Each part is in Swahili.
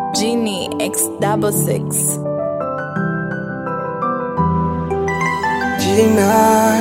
Genie X66. Gina,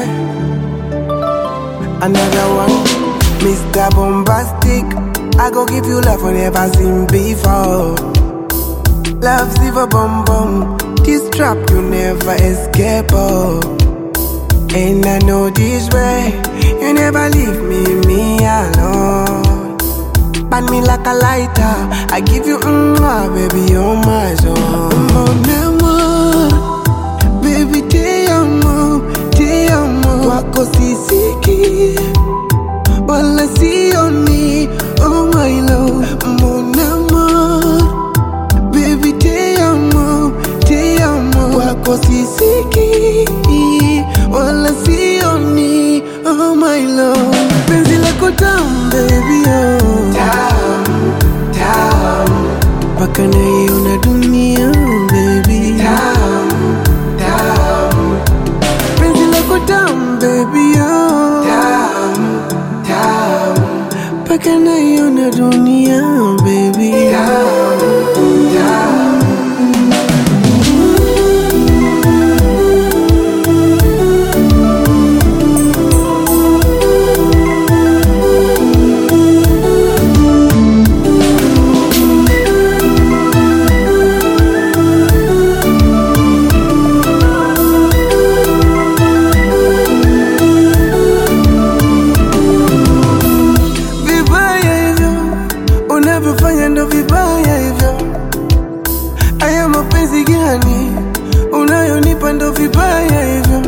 another one, Mr. Bombastic. I go give you love I never seen before. Love silver bum bum, this trap you never escape oh. And I know this way, you never leave me alone. Burn me like a lighter, I give you baby, you're my soul. Mon amour, baby, te amo, wako sisiki, wala sioni, oh my love. Mon amour, baby, te amo, wako sisiki, wala sioni, oh my love. Penzi lako tamu, baby, oh mpaka naiona dunia, baby. Penzi lako tamu, baby, oh mpaka naiona dunia, baby. Unavyofanya ndo vibaya hivyo. Aya mapenzi gani unayonipa ndo vibaya hivyo.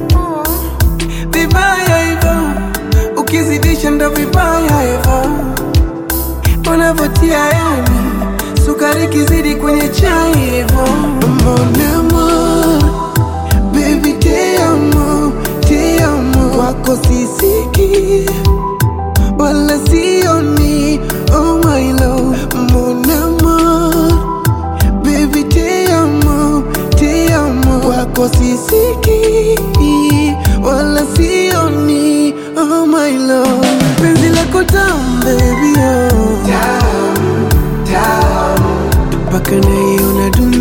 Vibaya hivyo, ukizidisha ndo vibaya hivyo. Unavotia yani, sukari kizidi kwenye chai hivyo. Mon amour, baby te amo, wako sisiki, wala sioni, oh my love. Mon amour, baby te amo, wako sisiki, wala sioni, oh my love. Penzi lako tamu, baby, oh mpaka naiona dunia.